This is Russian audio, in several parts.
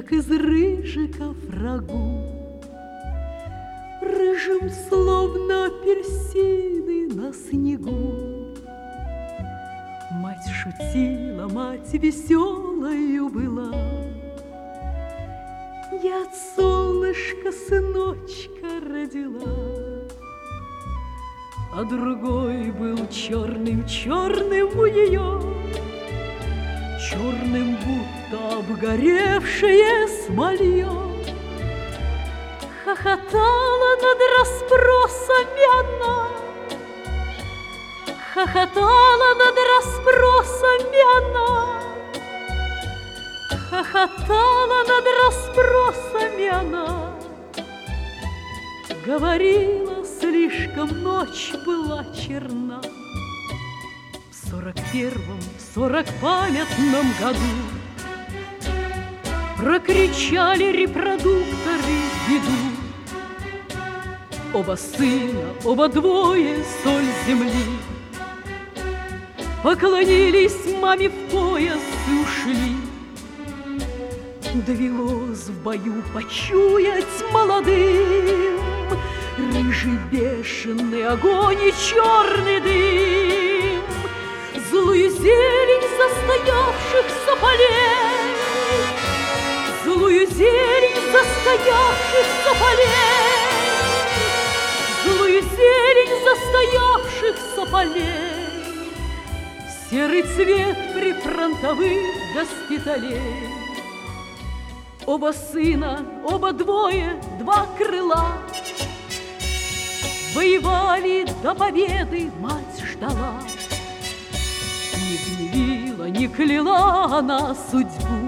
как из рыжиков рагу. Рыжим, словно апельсины на снегу. Мать шутила, мать веселою была. Я от солнышка сыночка родила, а другой был черным-черным у нее, черным, будто обгоревшее смолье. Хохотала над расспросами она, хохотала над расспросами она, хохотала над расспросами она. Говорила, слишком ночь была черна. В 41-м, в 40-памятном году прокричали репродукторы беду. Оба сына, оба двое, соль земли, поклонились маме в пояс и ушли. Довелось в бою почуять молодым рыжий бешеный огонь и черный дым, злую зелень застоявшихся полей, злую зелень застоявшихся полей, злую зелень застоявшихся полей, серый цвет прифронтовых госпиталей. Оба сына, оба двое, два крыла, воевали до победы, мать ждала. Не гневила, не кляла она судьбу,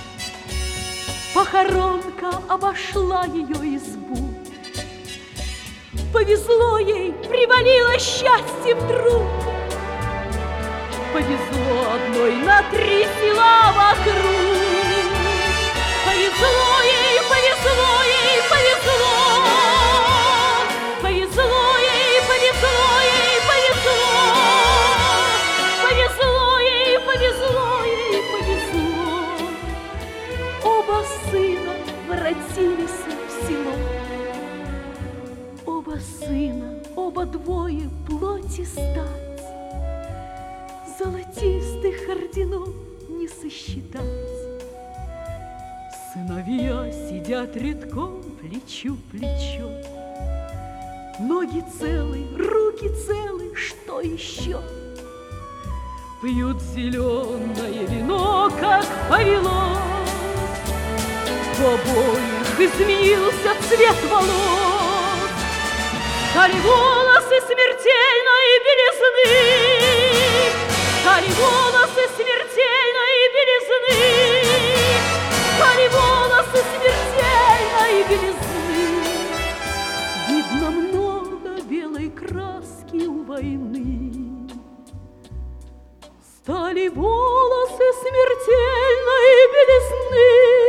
похоронка обошла ее избу. Повезло ей, привалило счастье вдруг, повезло одной на 3 села вокруг. Повезло ей, повезло ей, повезло, повезло ей, повезло ей, повезло, повезло ей, повезло ей, повезло. Оба сына воротились в село, оба сына, оба двое плоти стать, золотистых орденов не сосчитать. Сыновья сидят редком плечу к плечу, ноги целы, руки целы, что еще? Пьют зеленое вино, как повелось. У обоих изменился цвет волос, стали волосы смертельной белизны, стали волосы смертельной белизны, стали волосы смертельной белизны. Видно много белой краски у войны. Стали волосы смертельной белизны.